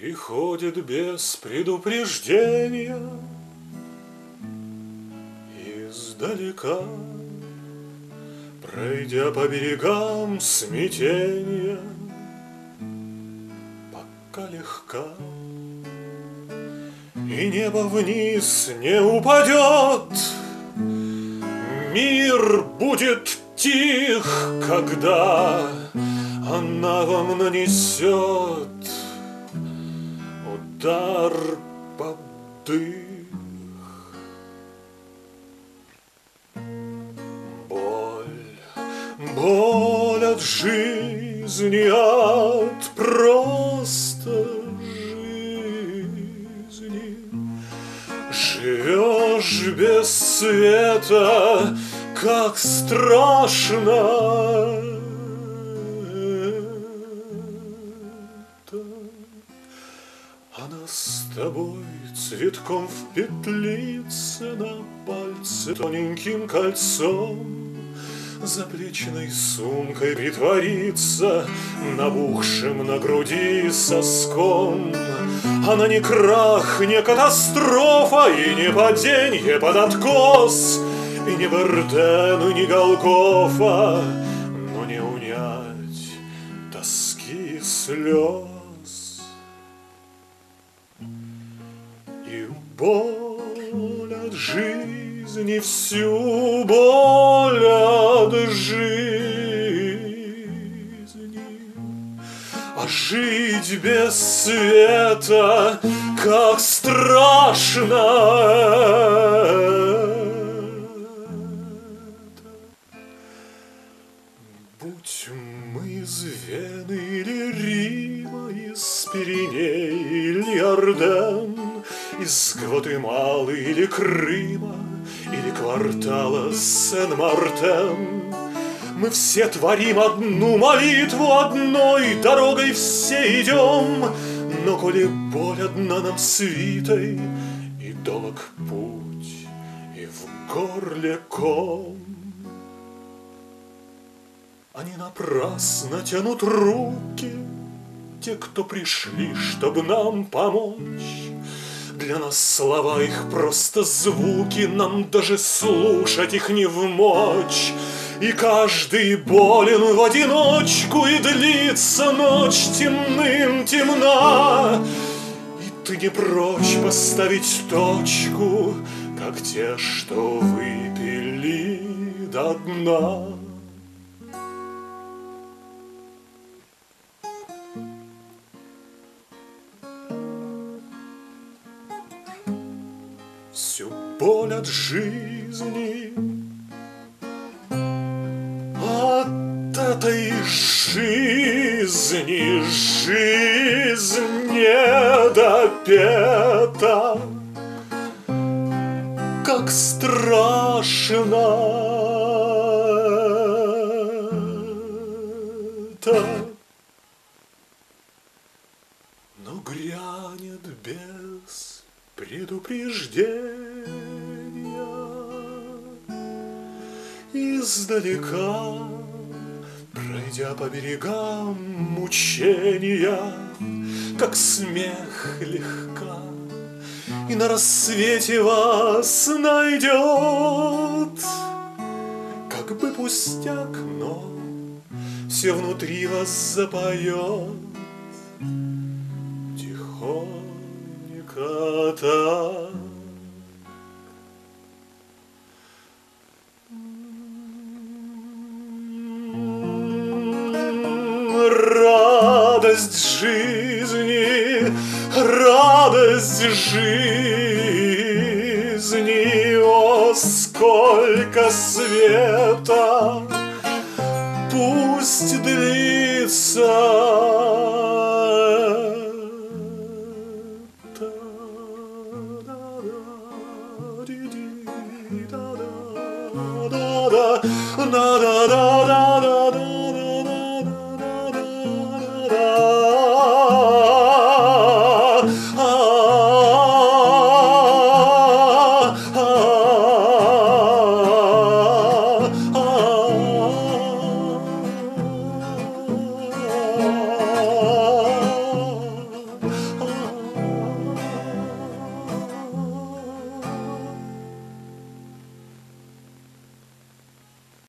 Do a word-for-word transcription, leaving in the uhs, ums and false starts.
приходит без предупреждения издалека, пройдя по берегам смятения, пока легка, и небо вниз не упадет. Мир будет тих, когда она вам нанесет удар под дых. Боль, боль от жизни, от просто жизни. Живешь без света, как страшно. Она с тобой цветком в петлице, на пальце тоненьким кольцом, заплечной сумкой притворится, набухшим на груди соском. Она не крах, не катастрофа, и не паденье под откос, и не Верден, и не Голгофа, но не унять тоски и слез. И боль от жизни, всю боль от жизни, а жить без света, как страшно. Будь мы из Вены или Рима, из Пиреней или Орден, из Гватемалы или Крыма, или квартала Сен-Мартен, мы все творим одну молитву, одной дорогой все идем. Но коли боль одна нам свитой, и долг путь, и в горле ком, они напрасно тянут руки, те, кто пришли, чтобы нам помочь. Для нас слова их просто звуки, нам даже слушать их не вмочь. И каждый болен в одиночку, и длится ночь темным темна. И ты не прочь поставить точку, как те, что выпили до дна. Всю боль от жизни, от этой жизни, жизнь недопета, как страшно-то. Но грянет без предупреждения издалека, пройдя по берегам мучения, как смех легка, и на рассвете вас найдет, как бы пустяк, но все внутри вас запоет тихонько так. Радость жизни, радость жизни, о, сколько света, пусть длится. Da da da